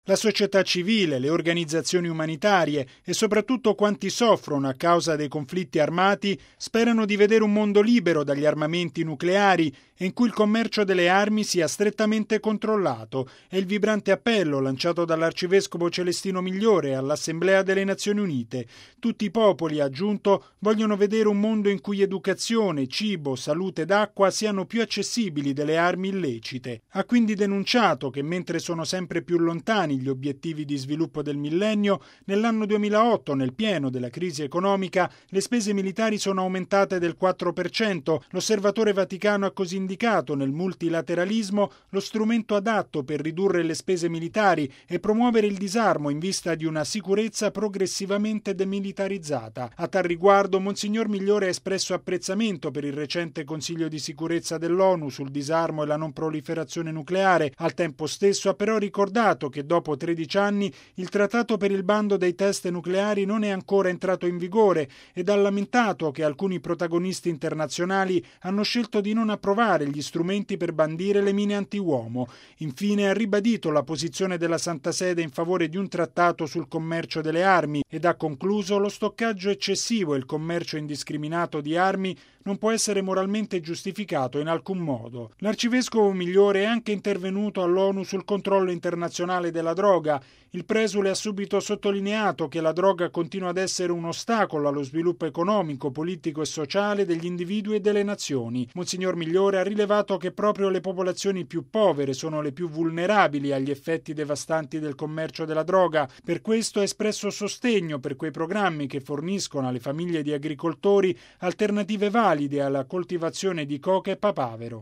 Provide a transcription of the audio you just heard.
La società civile, le organizzazioni umanitarie e soprattutto quanti soffrono a causa dei conflitti armati sperano di vedere un mondo libero dagli armamenti nucleari e in cui il commercio delle armi sia strettamente controllato. È il vibrante appello lanciato dall'arcivescovo Celestino Migliore all'Assemblea delle Nazioni Unite. Tutti i popoli, ha aggiunto, vogliono vedere un mondo in cui educazione, cibo, salute ed acqua siano più accessibili delle armi illecite. Ha quindi denunciato che mentre sono sempre più lontani gli obiettivi di sviluppo del millennio, nell'anno 2008, nel pieno della crisi economica, le spese militari sono aumentate del 4%. L'Osservatore Vaticano ha così indicato nel multilateralismo lo strumento adatto per ridurre le spese militari e promuovere il disarmo in vista di una sicurezza progressivamente demilitarizzata. A tal riguardo, Monsignor Migliore ha espresso apprezzamento per il recente Consiglio di sicurezza dell'ONU sul disarmo e la non proliferazione nucleare. Al tempo stesso ha però ricordato che dopo 13 anni il trattato per il bando dei test nucleari non è ancora entrato in vigore ed ha lamentato che alcuni protagonisti internazionali hanno scelto di non approvare gli strumenti per bandire le mine antiuomo. Infine ha ribadito la posizione della Santa Sede in favore di un trattato sul commercio delle armi ed ha concluso: lo stoccaggio eccessivo e il commercio indiscriminato di armi non può essere moralmente giustificato in alcun modo. L'arcivescovo Migliore è anche intervenuto all'ONU sul controllo internazionale della droga. Il presule ha subito sottolineato che la droga continua ad essere un ostacolo allo sviluppo economico, politico e sociale degli individui e delle nazioni. Monsignor Migliore ha rilevato che proprio le popolazioni più povere sono le più vulnerabili agli effetti devastanti del commercio della droga. Per questo ha espresso sostegno per quei programmi che forniscono alle famiglie di agricoltori alternative valide alla coltivazione di coca e papavero.